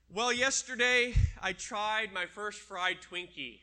Well, yesterday I tried my first fried Twinkie.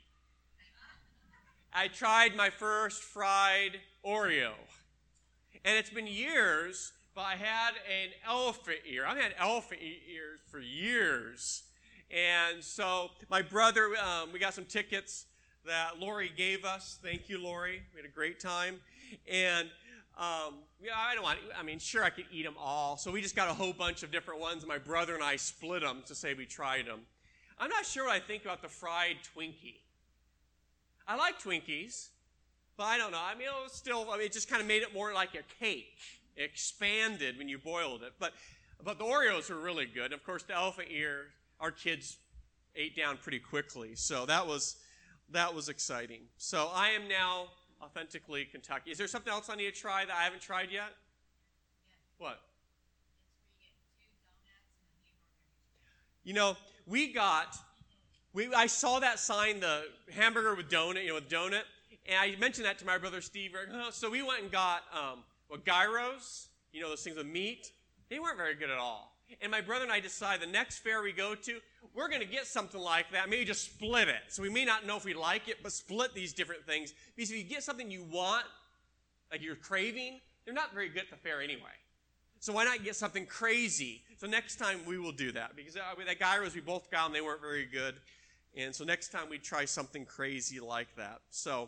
I tried my first fried Oreo. And it's been years, but I had an elephant ear. I've had elephant ears for years. And so my brother, we got some tickets that Lori gave us. Thank you, Lori. We had a great time. And sure, I could eat them all. So we just got a whole bunch of different ones, and my brother and I split them to say we tried them. I'm not sure what I think about the fried Twinkie. I like Twinkies, but I don't know. It just kind of made it more like a cake. It expanded when you boiled it. But the Oreos were really good. And of course, the elephant ear, our kids ate down pretty quickly. So that was exciting. So I am now authentically Kentucky. Is there something else I need to try that I haven't tried yet? Yeah. What? I saw that sign, the hamburger with donut, with donut, and I mentioned that to my brother Steve. So we went and got gyros, those things with meat. They weren't very good at all. And my brother and I decided the next fair we go to, we're going to get something like that, maybe just split it. So we may not know if we like it, but split these different things. Because if you get something you want, like you're craving, they're not very good at the fair anyway. So why not get something crazy? So next time we will do that. Because with the gyros, we both got them, they weren't very good. And so next time we try something crazy like that. So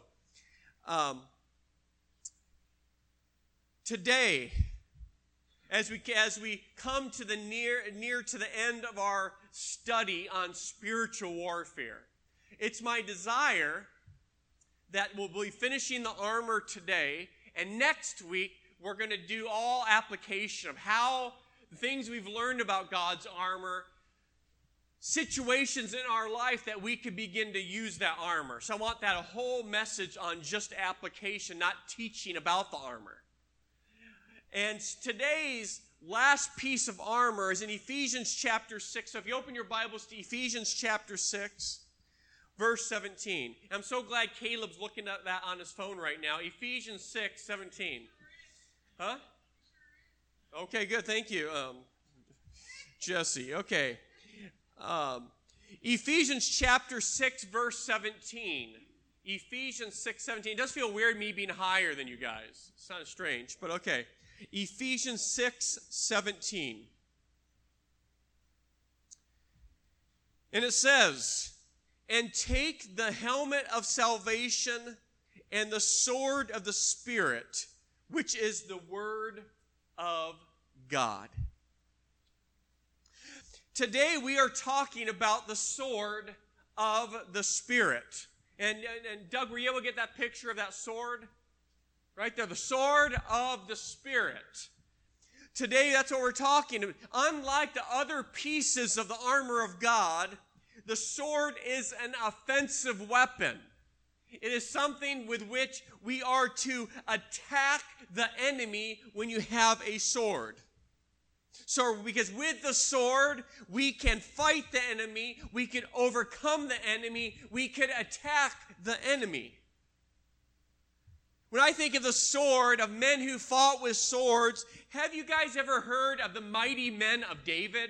today, as we come to the near to the end of our study on spiritual warfare, it's my desire that we'll be finishing the armor today, and next week we're going to do all application of how the things we've learned about God's armor, situations in our life that we could begin to use that armor. So I want that a whole message on just application, not teaching about the armor. And today's last piece of armor is in Ephesians chapter 6. So if you open your Bibles to Ephesians chapter 6, verse 17. I'm so glad Caleb's looking at that on his phone right now. Ephesians 6, 17. Huh? Okay, good. Thank you, Jesse. Okay. Ephesians chapter 6, verse 17. Ephesians 6, 17. It does feel weird me being higher than you guys. It's kind of strange, but okay. Ephesians 6, 17. And it says, "And take the helmet of salvation and the sword of the Spirit, which is the word of God." Today we are talking about the sword of the Spirit. And Doug, were you able to get that picture of that sword? Right there, the sword of the Spirit. Today, that's what we're talking about. Unlike the other pieces of the armor of God, the sword is an offensive weapon. It is something with which we are to attack the enemy when you have a sword. So, because with the sword, we can fight the enemy, we can overcome the enemy, we can attack the enemy. When I think of the sword, of men who fought with swords, have you guys ever heard of the mighty men of David?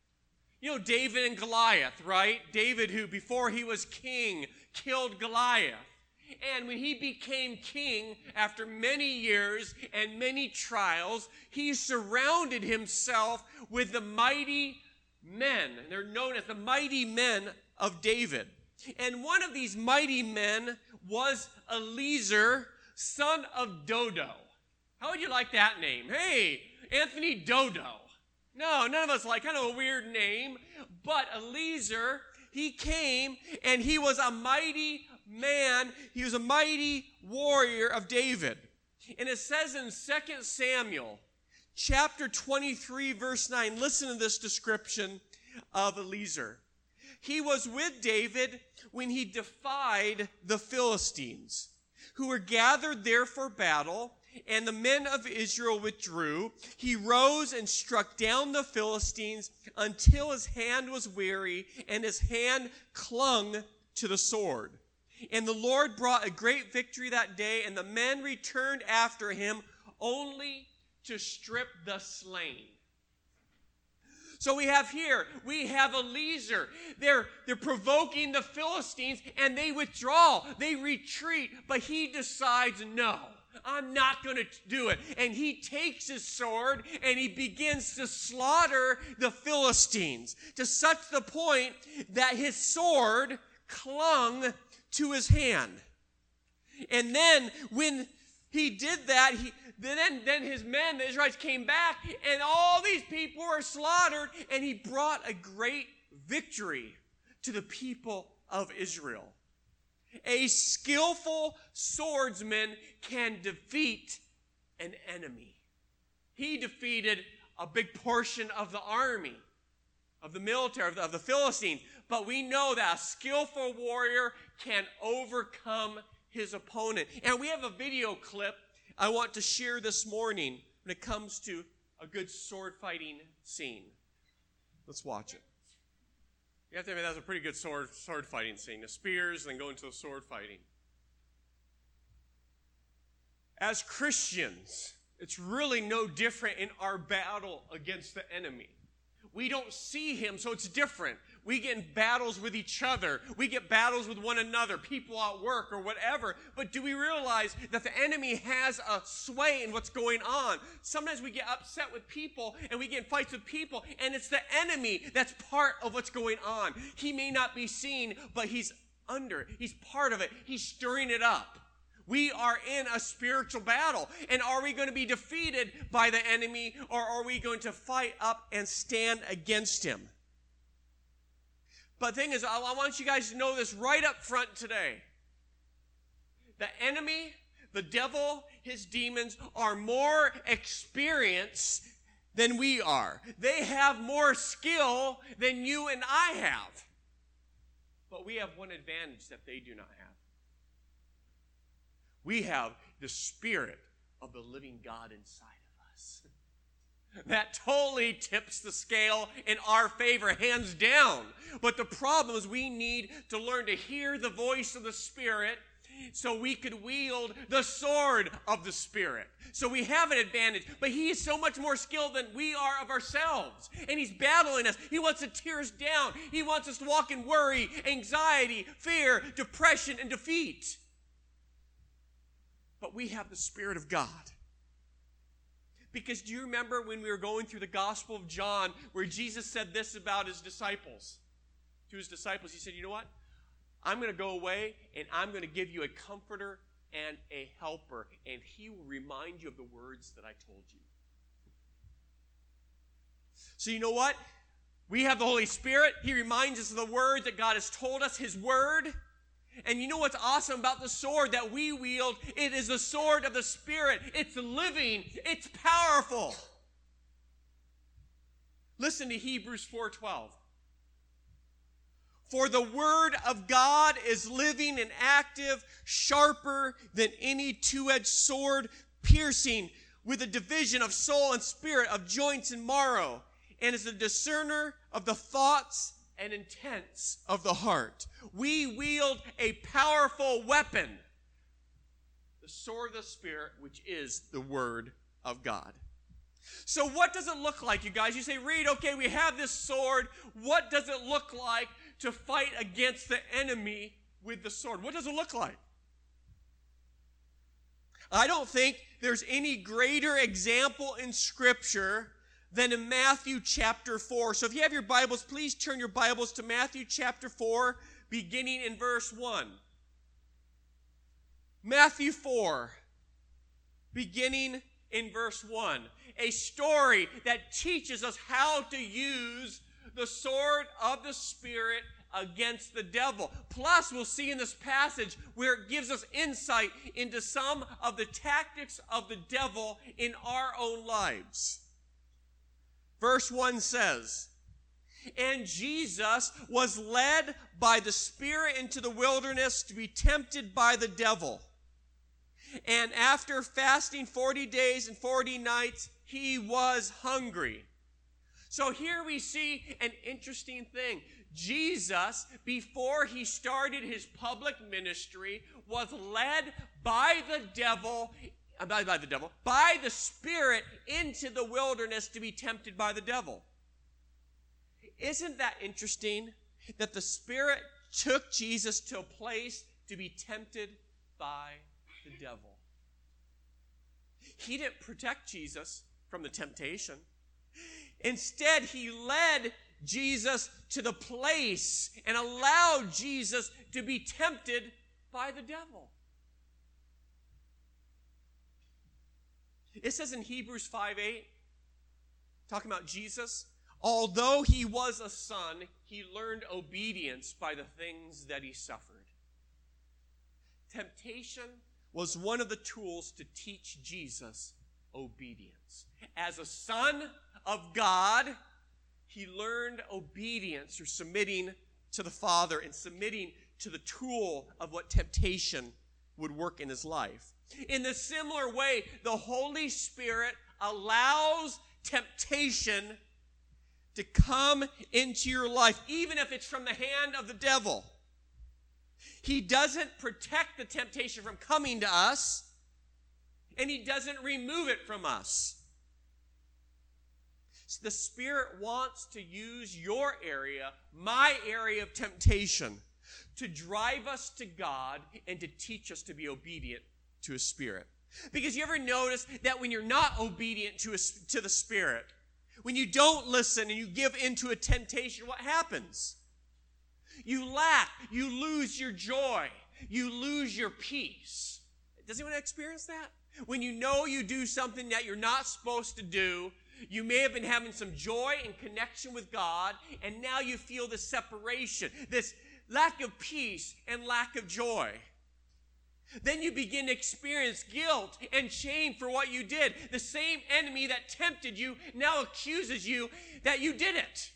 David and Goliath, right? David, who before he was king, killed Goliath. And when he became king, after many years and many trials, he surrounded himself with the mighty men. They're known as the mighty men of David. And one of these mighty men was Eliezer, son of Dodo. How would you like that name? Hey, Anthony Dodo. No, none of us like, kind of a weird name. But Eliezer, he came and he was a mighty man. He was a mighty warrior of David. And it says in 2 Samuel chapter 23, verse 9, listen to this description of Eliezer. He was with David when he defied the Philistines, who were gathered there for battle, and the men of Israel withdrew. He rose and struck down the Philistines until his hand was weary, and his hand clung to the sword. And the Lord brought a great victory that day, and the men returned after him only to strip the slain. So we have Eliezer. They're provoking the Philistines, and they withdraw. They retreat, but he decides, no, I'm not going to do it. And he takes his sword, and he begins to slaughter the Philistines, to such the point that his sword clung to his hand. And then when he did that, then his men, the Israelites, came back, and all these people were slaughtered, and he brought a great victory to the people of Israel. A skillful swordsman can defeat an enemy. He defeated a big portion of the army, of the military, of the Philistines. But we know that a skillful warrior can overcome his opponent. And we have a video clip I want to share this morning when it comes to a good sword fighting scene. Let's watch it. You have to admit that's a pretty good sword fighting scene. The spears, and then go into the sword fighting. As Christians, it's really no different in our battle against the enemy. We don't see him, so it's different. We get in battles with each other. We get battles with one another, people at work or whatever. But do we realize that the enemy has a sway in what's going on? Sometimes we get upset with people and we get in fights with people, and it's the enemy that's part of what's going on. He may not be seen, but he's part of it. He's stirring it up. We are in a spiritual battle. And are we going to be defeated by the enemy, or are we going to fight up and stand against him? But the thing is, I want you guys to know this right up front today. The enemy, the devil, his demons are more experienced than we are. They have more skill than you and I have. But we have one advantage that they do not have. We have the Spirit of the living God inside of us. That totally tips the scale in our favor, hands down. But the problem is we need to learn to hear the voice of the Spirit so we could wield the sword of the Spirit. So we have an advantage, but he is so much more skilled than we are of ourselves. And he's battling us. He wants to tear us down. He wants us to walk in worry, anxiety, fear, depression, and defeat. But we have the Spirit of God. Because do you remember when we were going through the Gospel of John where Jesus said this about his disciples? To his disciples, he said, you know what? I'm going to go away and I'm going to give you a comforter and a helper, and he will remind you of the words that I told you. So you know what? We have the Holy Spirit. He reminds us of the words that God has told us, his word. And you know what's awesome about the sword that we wield? It is the sword of the Spirit. It's living. It's powerful. Listen to Hebrews 4:12. For the word of God is living and active, sharper than any two-edged sword, piercing with a division of soul and spirit, of joints and marrow, and is a discerner of the thoughts and intents of the heart. We wield a powerful weapon, the sword of the Spirit, which is the Word of God. So what does it look like, you guys? You say, Reed, okay, we have this sword. What does it look like to fight against the enemy with the sword? What does it look like? I don't think there's any greater example in Scripture than in Matthew chapter 4. So if you have your Bibles, please turn your Bibles to Matthew chapter 4, beginning in verse 1. Matthew 4, beginning in verse 1. A story that teaches us how to use the sword of the Spirit against the devil. Plus, we'll see in this passage where it gives us insight into some of the tactics of the devil in our own lives. Verse 1 says, and Jesus was led by the Spirit into the wilderness to be tempted by the devil. And after fasting 40 days and 40 nights, he was hungry. So here we see an interesting thing. Jesus, before he started his public ministry, was led by the Spirit into the wilderness to be tempted by the devil. Isn't that interesting that the Spirit took Jesus to a place to be tempted by the devil? He didn't protect Jesus from the temptation. Instead, he led Jesus to the place and allowed Jesus to be tempted by the devil. It says in Hebrews 5:8, talking about Jesus, although he was a son, he learned obedience by the things that he suffered. Temptation was one of the tools to teach Jesus obedience. As a son of God, he learned obedience through submitting to the Father and submitting to the tool of what temptation would work in his life. In the similar way, the Holy Spirit allows temptation to come into your life, even if it's from the hand of the devil. He doesn't protect the temptation from coming to us, and he doesn't remove it from us. So the Spirit wants to use your area, my area of temptation, to drive us to God and to teach us to be obedient to His Spirit. Because you ever notice that when you're not obedient to the Spirit, when you don't listen and you give into a temptation, what happens? You lack, you lose your joy, you lose your peace. Does anyone experience that? When you know you do something that you're not supposed to do, you may have been having some joy and connection with God, and now you feel this separation, this lack of peace and lack of joy. Then you begin to experience guilt and shame for what you did. The same enemy that tempted you now accuses you that you did it.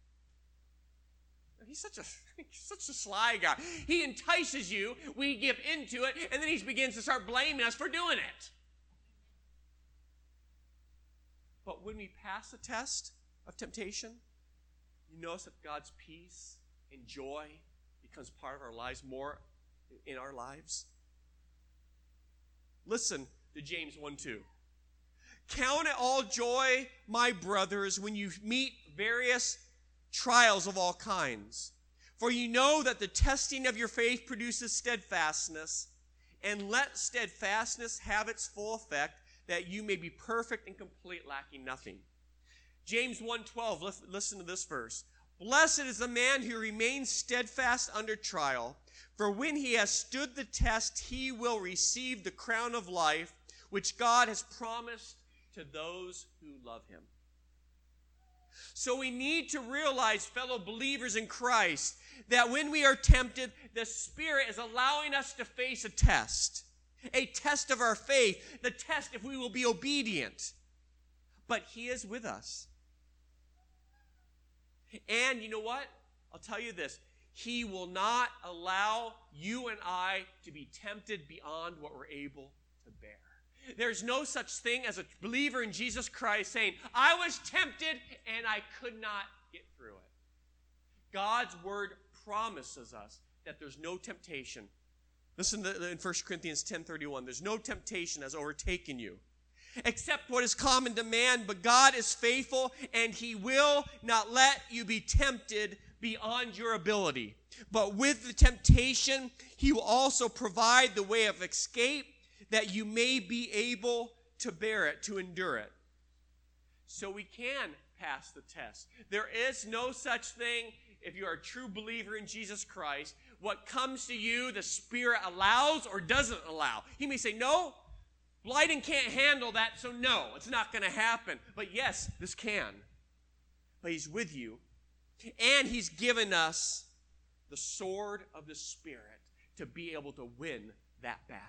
He's such a sly guy. He entices you, we give into it, and then he begins to start blaming us for doing it. But when we pass the test of temptation, you notice that God's peace and joy becomes part of our lives, more in our lives. Listen to James 1:2. Count it all joy, my brothers, when you meet various trials of all kinds. For you know that the testing of your faith produces steadfastness, and let steadfastness have its full effect, that you may be perfect and complete, lacking nothing. James 1:12, listen to this verse. Blessed is the man who remains steadfast under trial, for when he has stood the test, he will receive the crown of life, which God has promised to those who love him. So we need to realize, fellow believers in Christ, that when we are tempted, the Spirit is allowing us to face a test of our faith, the test if we will be obedient. But He is with us. And you know what? I'll tell you this. He will not allow you and I to be tempted beyond what we're able to bear. There's no such thing as a believer in Jesus Christ saying, I was tempted and I could not get through it. God's word promises us that there's no temptation. Listen to in 1 Corinthians 10:31. There's no temptation has overtaken you, except what is common to man, but God is faithful, and He will not let you be tempted beyond your ability. But with the temptation, He will also provide the way of escape, that you may be able to bear it, to endure it. So we can pass the test. There is no such thing, if you are a true believer in Jesus Christ, what comes to you, the Spirit allows or doesn't allow. He may say, no, Blyden can't handle that, so no, it's not going to happen. But yes, this can. But He's with you. And He's given us the sword of the Spirit to be able to win that battle.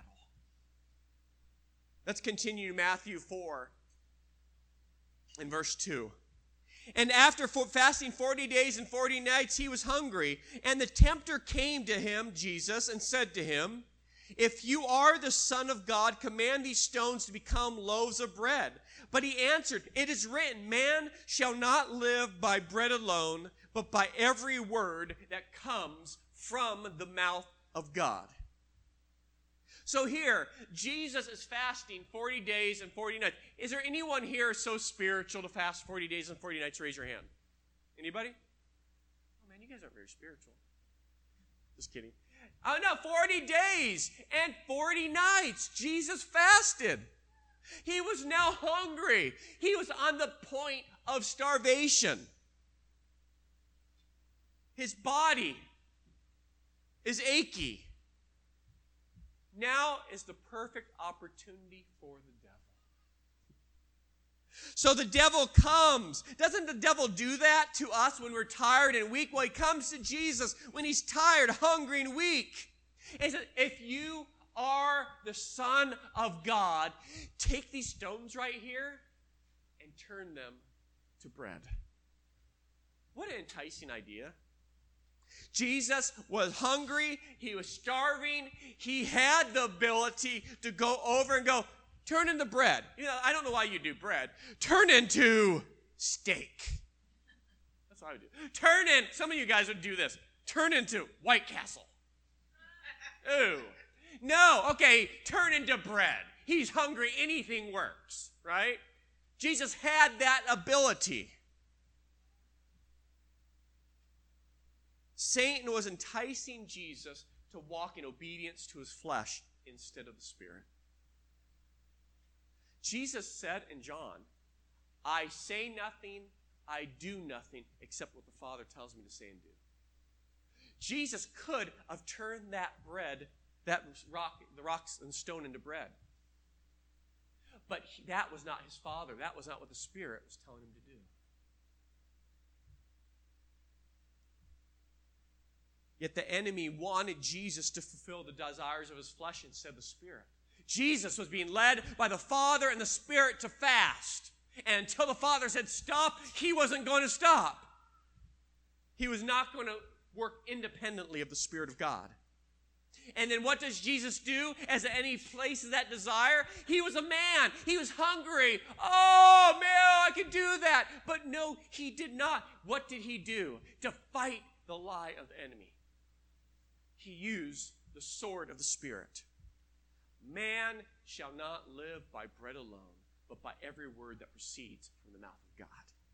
Let's continue in Matthew 4 in verse 2. And after fasting 40 days and 40 nights, He was hungry. And the tempter came to Him, Jesus, and said to Him, if you are the Son of God, command these stones to become loaves of bread. But He answered, it is written, man shall not live by bread alone, but by every word that comes from the mouth of God. So here, Jesus is fasting 40 days and 40 nights. Is there anyone here so spiritual to fast 40 days and 40 nights? Raise your hand. Anybody? you guys aren't very spiritual. Just kidding. Oh no, 40 days and 40 nights. Jesus fasted. He was now hungry. He was on the point of starvation. His body is achy. Now is the perfect opportunity for the devil. So the devil comes. Doesn't the devil do that to us when we're tired and weak? Well, he comes to Jesus when he's tired, hungry, and weak. He says, if you are the Son of God, take these stones right here and turn them to bread. What an enticing idea. Jesus was hungry. He was starving. He had the ability to go over and go, turn into bread. You know, I don't know why you do bread. Turn into steak. That's what I would do. Some of you guys would do this. Turn into White Castle. Ooh. No, okay, turn into bread. He's hungry. Anything works, right? Jesus had that ability. Satan was enticing Jesus to walk in obedience to his flesh instead of the Spirit. Jesus said in John, I say nothing, I do nothing, except what the Father tells me to say and do. Jesus could have turned that bread, the rocks and stone into bread. But that was not his Father. That was not what the Spirit was telling him to do. Yet the enemy wanted Jesus to fulfill the desires of his flesh instead of the Spirit. Jesus was being led by the Father and the Spirit to fast. And until the Father said stop, he wasn't going to stop. He was not going to work independently of the Spirit of God. And then what does Jesus do as any places that desire? He was a man. He was hungry. Oh, man, I could do that. But no, he did not. What did he do? To fight the lie of the enemy. He used the sword of the Spirit. Man shall not live by bread alone, but by every word that proceeds from the mouth of God.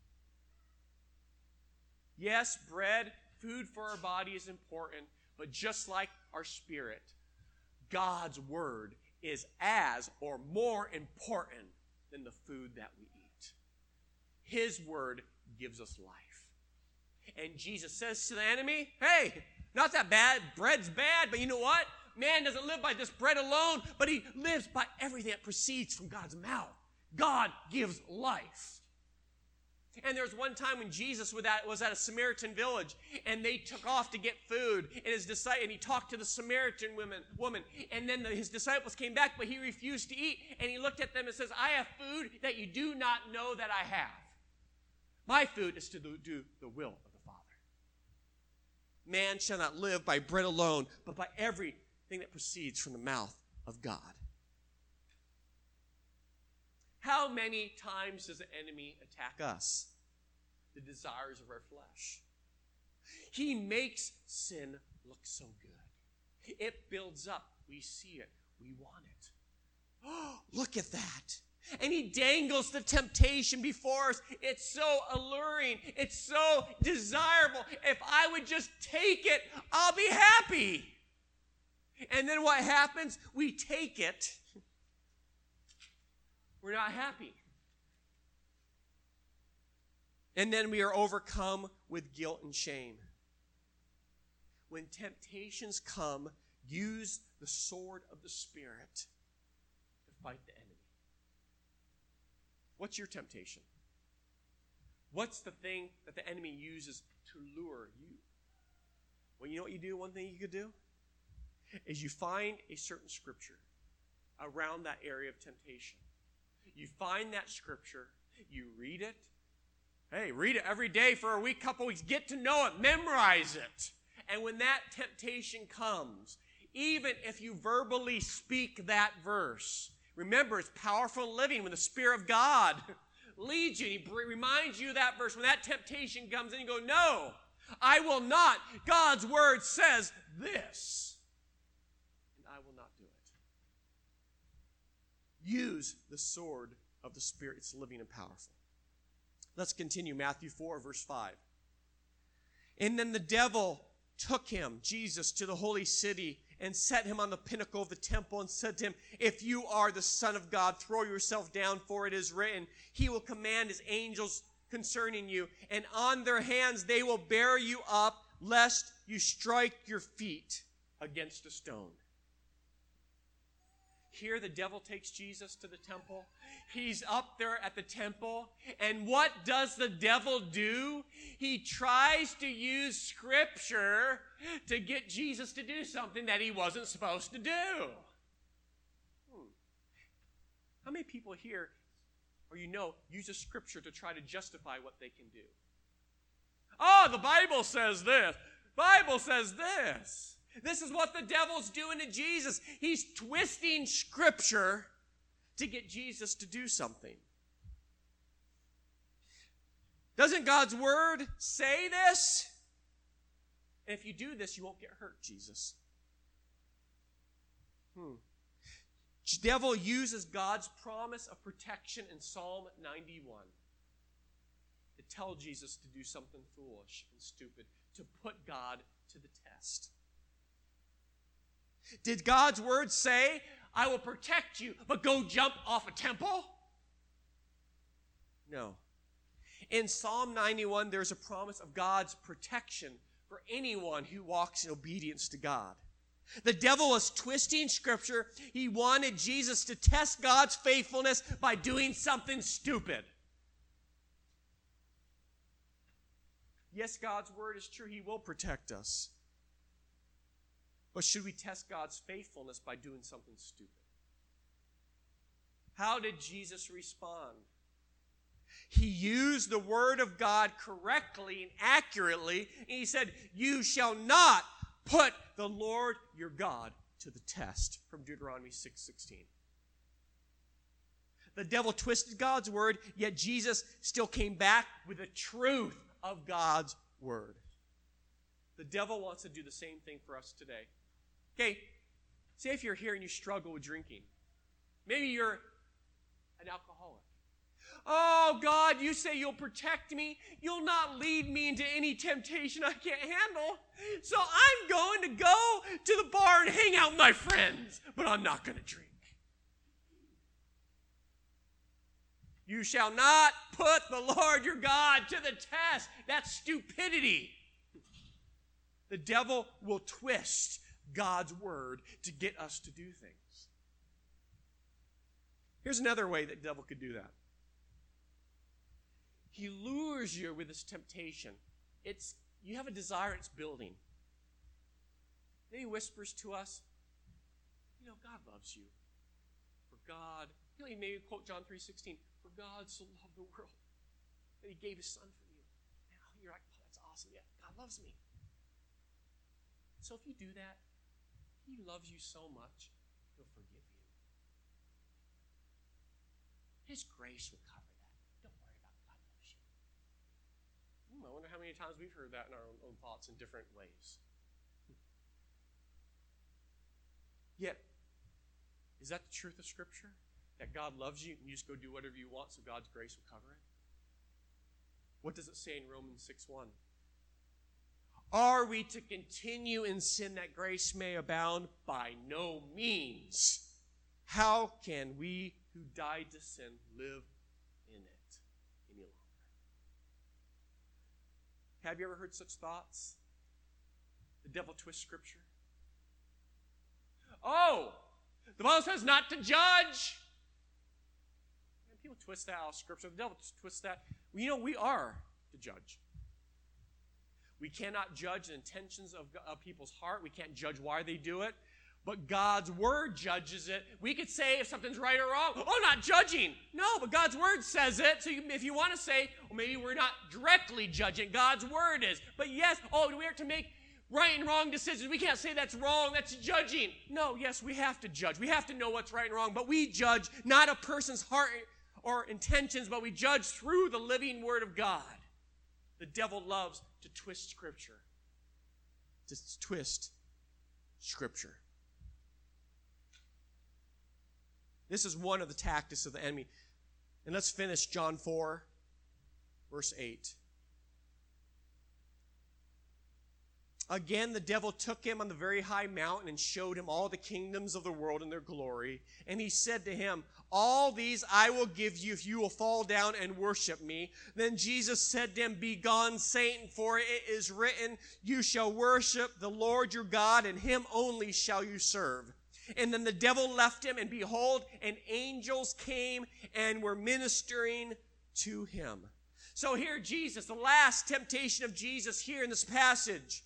Yes, bread, food for our body is important, but just like our spirit, God's word is as or more important than the food that we eat. His word gives us life. And Jesus says to the enemy, hey, not that bad, bread's bad, but you know what? Man doesn't live by this bread alone, but he lives by everything that proceeds from God's mouth. God gives life. And there was one time when Jesus was at a Samaritan village, and they took off to get food, and he talked to the Samaritan woman, and then his disciples came back, but he refused to eat, and he looked at them and says, I have food that you do not know that I have. My food is to do the will of the Father. Man shall not live by bread alone, but by everything that proceeds from the mouth of God. How many times does the enemy attack us? The desires of our flesh. He makes sin look so good. It builds up. We see it. We want it. Oh, look at that. And he dangles the temptation before us. It's so alluring. It's so desirable. If I would just take it, I'll be happy. And then what happens? We take it. We're not happy. And then we are overcome with guilt and shame. When temptations come, use the sword of the Spirit to fight the enemy. What's your temptation? What's the thing that the enemy uses to lure you? Well, you know what you do? One thing you could do is you find a certain scripture around that area of temptation. You find that scripture, you read it. Hey, read it every day for a week, couple weeks. Get to know it, memorize it. And when that temptation comes, even if you verbally speak that verse, remember it's powerful living when the Spirit of God leads you. He reminds you of that verse. When that temptation comes in, you go, no, I will not. God's word says this. And I will not do it. Use the sword of the Spirit. It's living and powerful. Let's continue. Matthew 4, verse 5. And then the devil took him, Jesus, to the holy city and set him on the pinnacle of the temple and said to him, if you are the Son of God, throw yourself down, for it is written, he will command his angels concerning you, and on their hands they will bear you up, lest you strike your feet against a stone. Here the devil takes Jesus to the temple. He's up there at the temple. And what does the devil do? He tries to use Scripture to get Jesus to do something that he wasn't supposed to do. How many people here, or use a Scripture to try to justify what they can do? Oh, the Bible says this. Bible says this. This is what the devil's doing to Jesus. He's twisting Scripture to get Jesus to do something. Doesn't God's Word say this? And if you do this, you won't get hurt, Jesus. The devil uses God's promise of protection in Psalm 91 to tell Jesus to do something foolish and stupid, to put God to the test. Did God's word say, I will protect you, but go jump off a temple? No. In Psalm 91, there's a promise of God's protection for anyone who walks in obedience to God. The devil was twisting Scripture. He wanted Jesus to test God's faithfulness by doing something stupid. Yes, God's word is true. He will protect us. But should we test God's faithfulness by doing something stupid? How did Jesus respond? He used the word of God correctly and accurately. And he said, you shall not put the Lord your God to the test, from Deuteronomy 6:16. The devil twisted God's word, yet Jesus still came back with the truth of God's word. The devil wants to do the same thing for us today. Okay, say if you're here and you struggle with drinking. Maybe you're an alcoholic. Oh, God, you say you'll protect me. You'll not lead me into any temptation I can't handle. So I'm going to go to the bar and hang out with my friends, but I'm not going to drink. You shall not put the Lord your God to the test. That's stupidity. The devil will twist God's word to get us to do things. Here's another way that the devil could do that. He lures you with his temptation. You have a desire, it's building. Then he whispers to us, God loves you. For God, he maybe quote John 3:16, for God so loved the world that he gave his son for you. Now you're like, oh, that's awesome. Yeah, God loves me. So if you do that, he loves you so much, he'll forgive you. His grace will cover that. Don't worry about it. God loves you. I wonder how many times we've heard that in our own thoughts in different ways. Yet, is that the truth of Scripture? That God loves you and you just go do whatever you want so God's grace will cover it? What does it say in Romans 6:1? Are we to continue in sin that grace may abound? By no means. How can we who died to sin live in it any longer? Have you ever heard such thoughts? The devil twists Scripture. Oh, the Bible says not to judge. And people twist that out of Scripture. The devil twists that. We are to judge. We cannot judge the intentions of people's heart. We can't judge why they do it. But God's word judges it. We could say if something's right or wrong, oh, not judging. No, but God's word says it. So if you want to say, well, maybe we're not directly judging, God's word is. But yes, we are to make right and wrong decisions. We can't say that's wrong, that's judging. No, yes, we have to judge. We have to know what's right and wrong. But we judge not a person's heart or intentions, but we judge through the living word of God. The devil loves to twist Scripture. To twist Scripture. This is one of the tactics of the enemy. And let's finish John 4, verse 8. Again, the devil took him on the very high mountain and showed him all the kingdoms of the world and their glory. And he said to him, all these I will give you if you will fall down and worship me. Then Jesus said to him, begone, Satan, for it is written, you shall worship the Lord your God, and him only shall you serve. And then the devil left him, and behold, and angels came and were ministering to him. So here Jesus, the last temptation of Jesus here in this passage.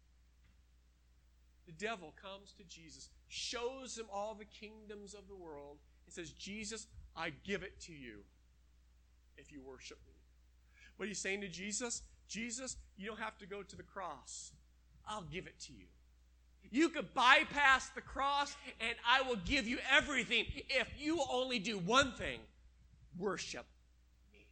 The devil comes to Jesus, shows him all the kingdoms of the world, and says, Jesus, I give it to you if you worship me. What are you saying to Jesus? Jesus, you don't have to go to the cross. I'll give it to you. You could bypass the cross, and I will give you everything if you only do one thing: worship me.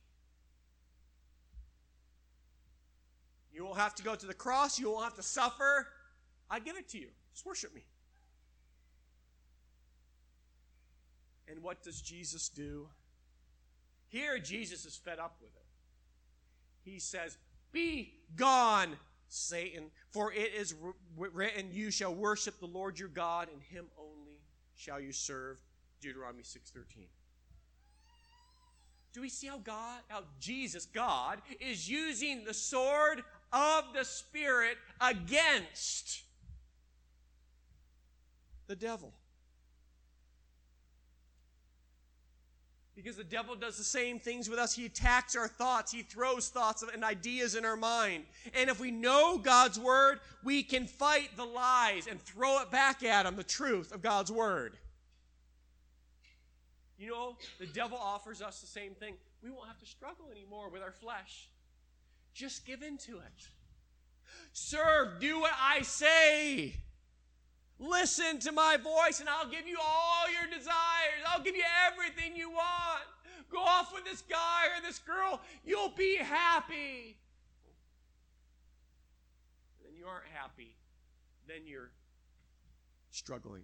You won't have to go to the cross. You won't have to suffer. I give it to you. Just worship me. And what does Jesus do? Here, Jesus is fed up with it. He says, be gone, Satan, for it is written, you shall worship the Lord your God, and him only shall you serve. Deuteronomy 6:13. Do we see how Jesus, God, is using the sword of the Spirit against the devil? Because the devil does the same things with us. He attacks our thoughts. He throws thoughts and ideas in our mind. And if we know God's word, we can fight the lies and throw it back at him, the truth of God's word. You know, the devil offers us the same thing. We won't have to struggle anymore with our flesh. Just give in to it. Serve, do what I say. Listen to my voice, and I'll give you all your desires. I'll give you everything you want. Go off with this guy or this girl. You'll be happy. And then you aren't happy. Then you're struggling.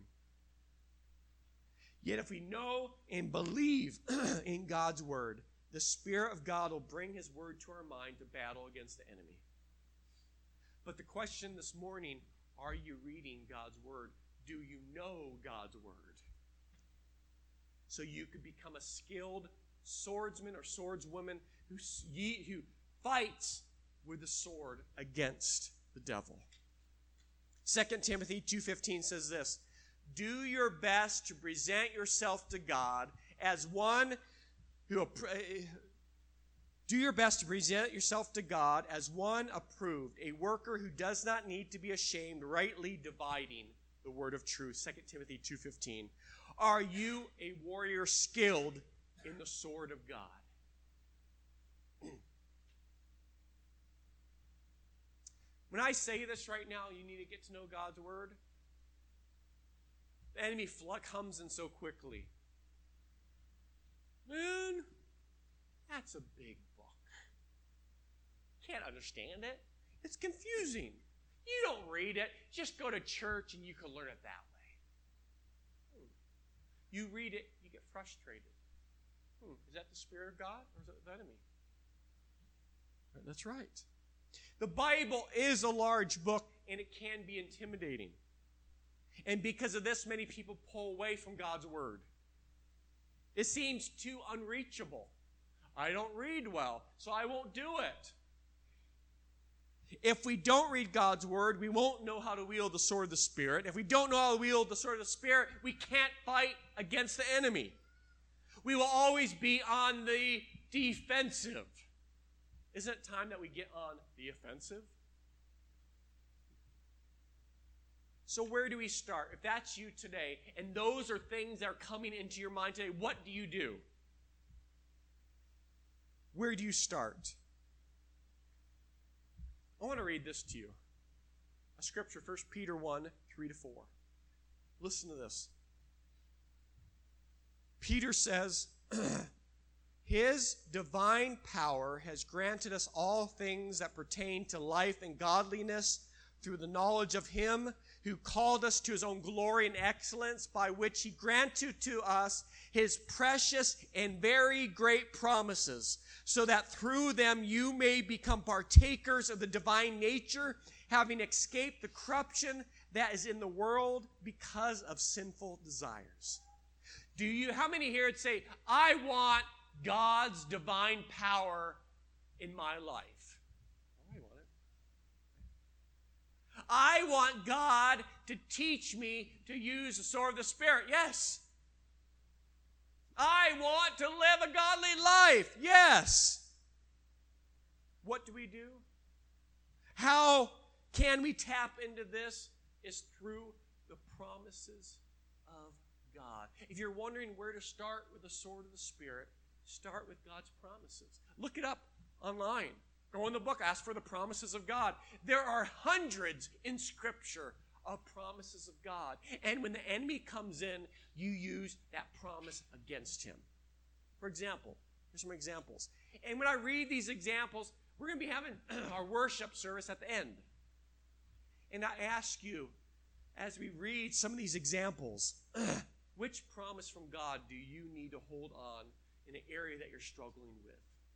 Yet if we know and believe in God's word, the Spirit of God will bring his word to our mind to battle against the enemy. But the question this morning, are you reading God's word? Do you know God's word? So you could become a skilled swordsman or swordswoman who fights with the sword against the devil. 2 Timothy 2:15 says this, do your best to present yourself to God as one who Do your best to present yourself to God as one approved, a worker who does not need to be ashamed, rightly dividing the word of truth. 2 Timothy 2:15. Are you a warrior skilled in the sword of God? When I say this right now, you need to get to know God's word. The enemy comes in so quickly. Man, that's a big book. Can't understand it. It's confusing. You don't read it. Just go to church and you can learn it that way. You read it, you get frustrated. Is that the Spirit of God or is it the enemy? That's right. The Bible is a large book and it can be intimidating. And because of this, many people pull away from God's word. It seems too unreachable. I don't read well, so I won't do it. If we don't read God's word, we won't know how to wield the sword of the Spirit. If we don't know how to wield the sword of the Spirit, we can't fight against the enemy. We will always be on the defensive. Isn't it time that we get on the offensive? So where do we start? If that's you today, and those are things that are coming into your mind today, what do you do? Where do you start? I want to read this to you. A scripture, 1 Peter 1, 3-4. Listen to this. Peter says, His divine power has granted us all things that pertain to life and godliness through the knowledge of Him who called us to His own glory and excellence, by which He granted to us His precious and very great promises, so that through them you may become partakers of the divine nature, having escaped the corruption that is in the world because of sinful desires. How many here would say, I want God's divine power in my life? I want it. I want God to teach me to use the sword of the Spirit. Yes. I want to live a godly life. Yes. What do? How can we tap into this? Is through the promises of God. If you're wondering where to start with the sword of the Spirit, start with God's promises. Look it up online. Go in the book, ask for the promises of God. There are hundreds in Scripture of promises of God. And when the enemy comes in, you use that promise against him. For example, here's some examples. And when I read these examples, we're going to be having our worship service at the end. And I ask you, as we read some of these examples, which promise from God do you need to hold on in an area that you're struggling with?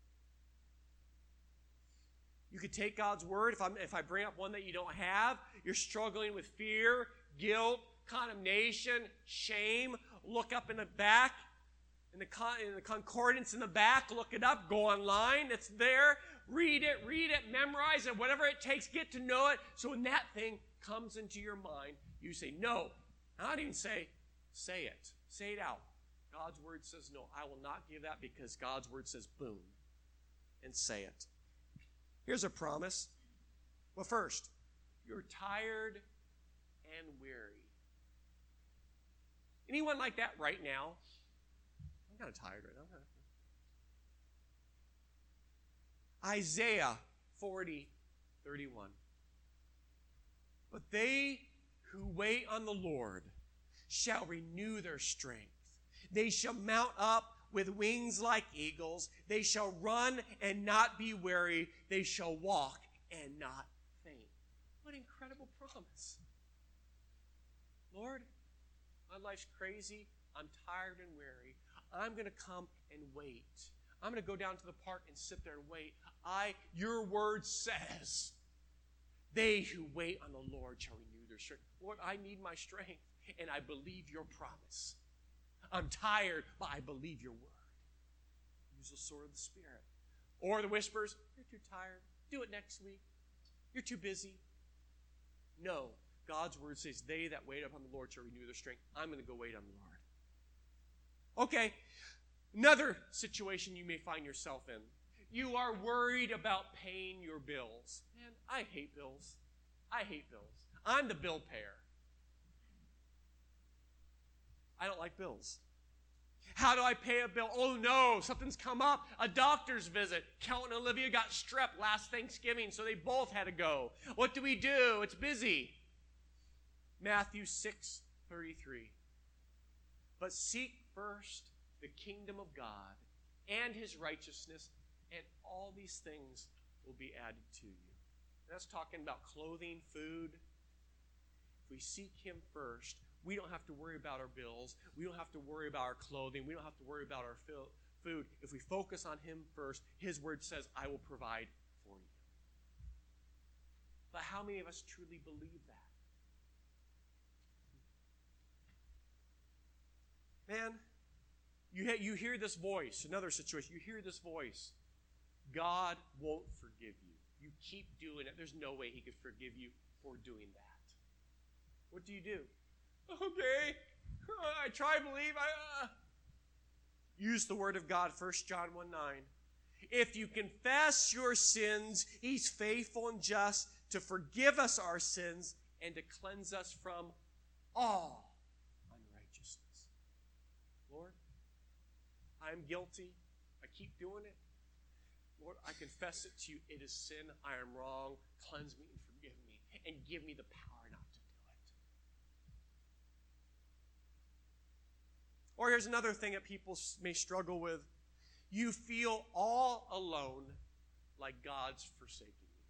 You could take God's word. If I bring up one that you don't have, you're struggling with fear, guilt, condemnation, shame. Look up in the back, in the concordance in the back. Look it up. Go online. It's there. Read it, memorize it, whatever it takes. Get to know it. So when that thing comes into your mind, you say, no. Not even say it. Say it out. God's word says no. I will not give that because God's word says boom. And say it. Here's a promise. Well, first, you're tired and weary. Anyone like that right now? I'm kind of tired right now. Isaiah 40:31. But they who wait on the Lord shall renew their strength. They shall mount up with wings like eagles. They shall run and not be weary. They shall walk and not faint. What an incredible promise. Lord, my life's crazy. I'm tired and weary. I'm going to come and wait. I'm going to go down to the park and sit there and wait. Your word says, they who wait on the Lord shall renew their strength. Lord, I need my strength, and I believe your promise. I'm tired, but I believe your word. Use the sword of the Spirit. Or the whispers, you're too tired. Do it next week. You're too busy. No, God's word says, they that wait upon the Lord shall renew their strength. I'm going to go wait on the Lord. Okay, another situation you may find yourself in. You are worried about paying your bills. Man, I hate bills. I'm the bill payer. I don't like bills. How do I pay a bill? Oh no, something's come up. A doctor's visit. Count and Olivia got strep last Thanksgiving, so they both had to go. What do we do? It's busy. Matthew 6:33. But seek first the kingdom of God and his righteousness, and all these things will be added to you. That's talking about clothing, food. If we seek him first, we don't have to worry about our bills. We don't have to worry about our clothing. We don't have to worry about our food. If we focus on him first, his word says, I will provide for you. But how many of us truly believe that? Man, you hear this voice, another situation, you hear this voice. God won't forgive you. You keep doing it. There's no way he could forgive you for doing that. What do? Okay, I try to believe. Use the word of God, 1 John 1:9. If you confess your sins, he's faithful and just to forgive us our sins and to cleanse us from all unrighteousness. Lord, I'm guilty. I keep doing it. Lord, I confess it to you. It is sin. I am wrong. Cleanse me and forgive me and give me the power not to do it. Or here's another thing that people may struggle with. You feel all alone, like God's forsaken you.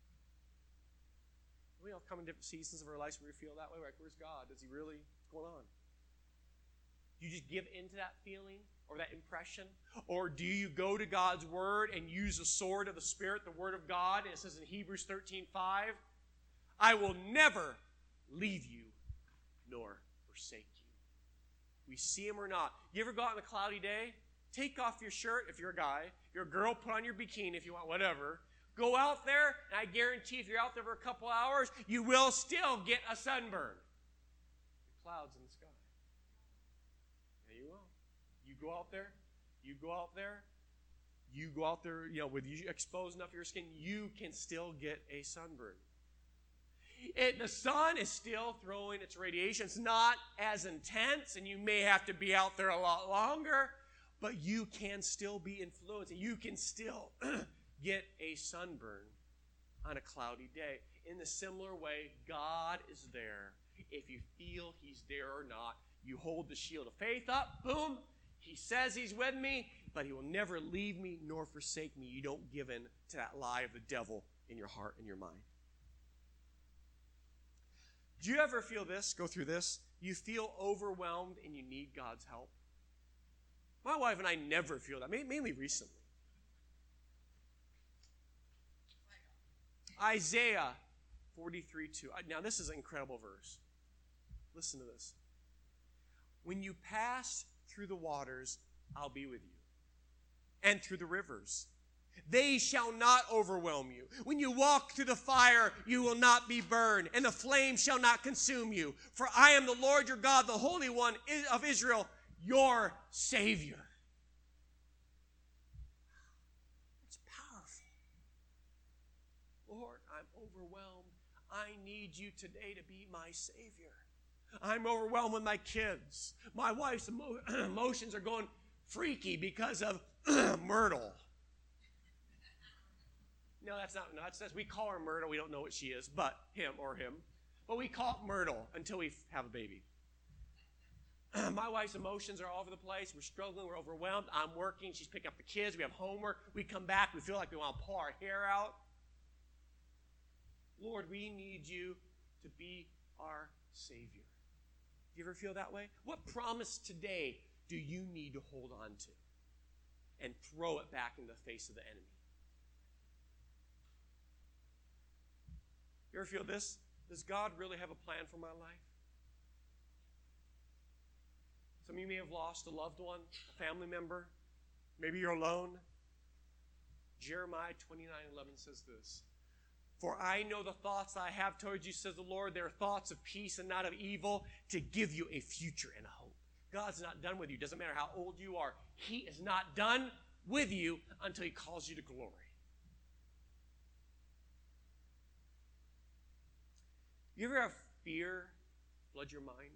We all come in different seasons of our lives where we feel that way. Like, where's God? Is he really? What's going on? Do you just give into that feeling or that impression? Or do you go to God's word and use the sword of the Spirit, the word of God? And it says in Hebrews 13:5, I will never leave you nor forsake you. We see him or not. You ever go out on a cloudy day? Take off your shirt if you're a guy. If you're a girl, put on your bikini if you want, whatever. Go out there, and I guarantee if you're out there for a couple hours, you will still get a sunburn. The clouds in the sky. Yeah, you will. You go out there, with you exposed enough of your skin, you can still get a sunburn. The sun is still throwing its radiation. It's not as intense, and you may have to be out there a lot longer, but you can still be influenced, and you can still get a sunburn on a cloudy day. In a similar way, God is there. If you feel he's there or not, you hold the shield of faith up, boom, he says he's with me, but he will never leave me nor forsake me. You don't give in to that lie of the devil in your heart and your mind. Do you ever feel this, go through this? You feel overwhelmed and you need God's help? My wife and I never feel that, mainly recently. Isaiah 43:2. Now, this is an incredible verse. Listen to this. When you pass through the waters, I'll be with you. And through the rivers, they shall not overwhelm you. When you walk through the fire, you will not be burned, and the flame shall not consume you. For I am the Lord your God, the Holy One of Israel, your Savior. It's powerful. Lord, I'm overwhelmed. I need you today to be my Savior. I'm overwhelmed with my kids. My wife's emotions are going freaky because of Myrtle. No, that's not. We call her Myrtle. We don't know what she is, but him. But we call it Myrtle until we have a baby. My wife's emotions are all over the place. We're struggling. We're overwhelmed. I'm working. She's picking up the kids. We have homework. We come back. We feel like we want to pull our hair out. Lord, we need you to be our Savior. Do you ever feel that way? What promise today do you need to hold on to and throw it back in the face of the enemy? You ever feel this? Does God really have a plan for my life? Some of you may have lost a loved one, a family member. Maybe you're alone. Jeremiah 29:11 says this. For I know the thoughts I have towards you, says the Lord. They are thoughts of peace and not of evil, to give you a future and a hope. God's not done with you. Doesn't matter how old you are. He is not done with you until he calls you to glory. You ever have fear flood your mind?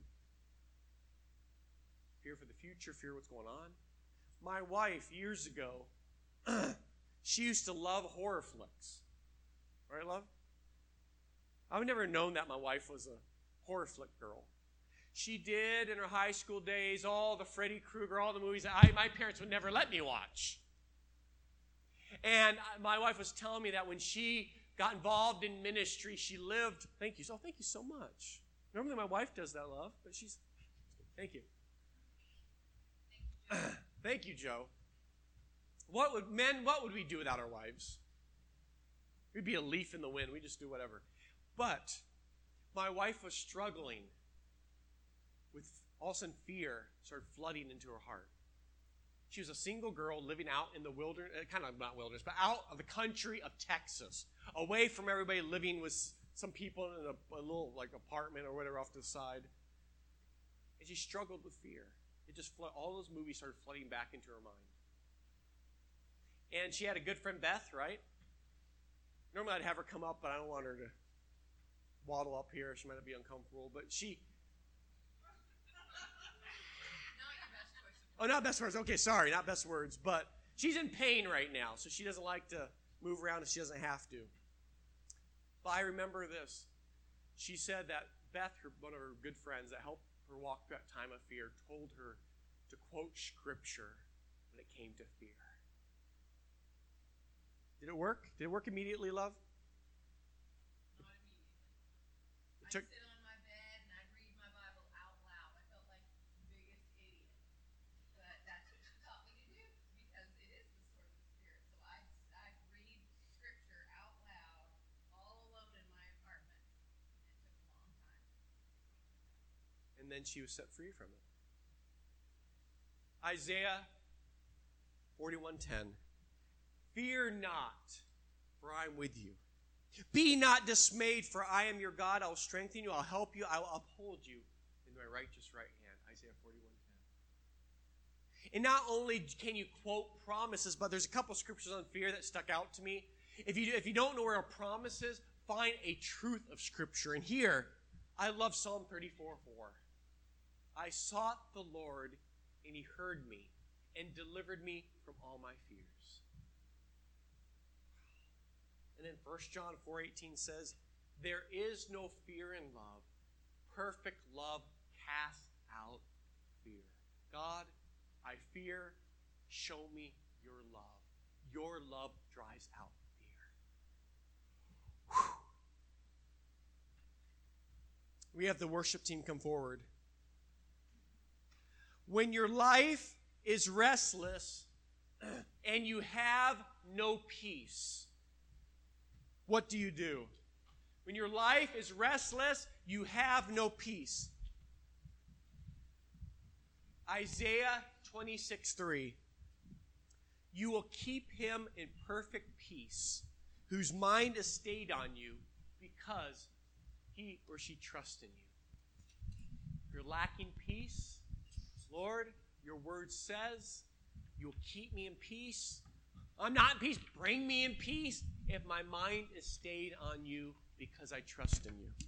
Fear for the future, fear what's going on? My wife, years ago, she used to love horror flicks. Right, love? I've never known that my wife was a horror flick girl. She did in her high school days all the Freddy Krueger, all the movies that my parents would never let me watch. And my wife was telling me that when she got involved in ministry, she lived. Thank you so much. Normally my wife does that, love, but thank you. Thank you, Joe. What would we do without our wives? We'd be a leaf in the wind. We'd just do whatever. But my wife was struggling with all of a sudden fear started flooding into her heart. She was a single girl living out in the wilderness, kind of not wilderness, but out of the country of Texas, away from everybody, living with some people in a little like apartment or whatever off to the side. And she struggled with fear. It just all those movies started flooding back into her mind. And she had a good friend, Beth, right? Normally I'd have her come up, but I don't want her to waddle up here. She might be uncomfortable. But she... Oh, not best words. Okay, sorry, not best words. But she's in pain right now, so she doesn't like to move around if she doesn't have to. But I remember this. She said that Beth, one of her good friends that helped her walk through that time of fear, told her to quote Scripture when it came to fear. Did it work? Did it work immediately, love? Not immediately. I'd sit on my bed and I'd read my Bible out loud. I felt like the biggest idiot. But that's what she taught me to do because it is the sword of the Spirit. So I'd read Scripture out loud all alone in my apartment. and then she was set free from it. Isaiah 41:10. Fear not, for I am with you. Be not dismayed, for I am your God. I will strengthen you. I'll help you. I will uphold you in my righteous right hand. Isaiah 41:10. And not only can you quote promises, but there's a couple scriptures on fear that stuck out to me. If you don't know where a promise is, find a truth of Scripture. And here, I love Psalm 34:4. I sought the Lord, and he heard me and delivered me from all my fears. And then 1 John 4:18 says, there is no fear in love. Perfect love casts out fear. God, I fear. Show me your love. Your love drives out fear. Whew. We have the worship team come forward. When your life is restless and you have no peace, what do you do? When your life is restless, you have no peace. Isaiah 26:3. You will keep him in perfect peace, whose mind is stayed on you, because he or she trusts in you. If you're lacking peace, Lord, your word says you'll keep me in peace. I'm not in peace. Bring me in peace if my mind is stayed on you because I trust in you.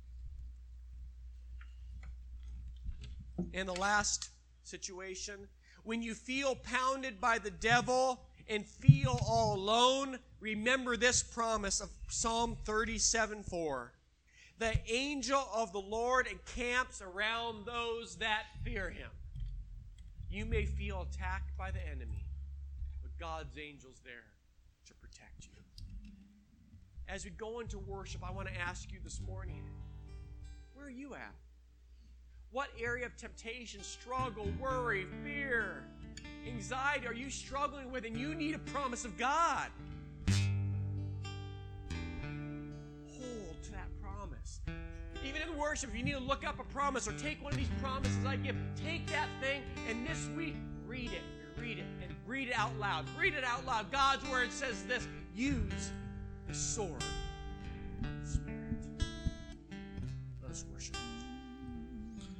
And the last situation, when you feel pounded by the devil and feel all alone, remember this promise of Psalm 37:4. The angel of the Lord encamps around those that fear him. You may feel attacked by the enemy, but God's angel's there to protect you. As we go into worship, I want to ask you this morning, where are you at? What area of temptation, struggle, worry, fear, anxiety are you struggling with, and you need a promise of God? Hold to that promise. Even in worship, if you need to look up a promise or take one of these promises I give, take that thing and this week, read it, and read it out loud. Read it out loud. God's word says this: use the sword of the Spirit.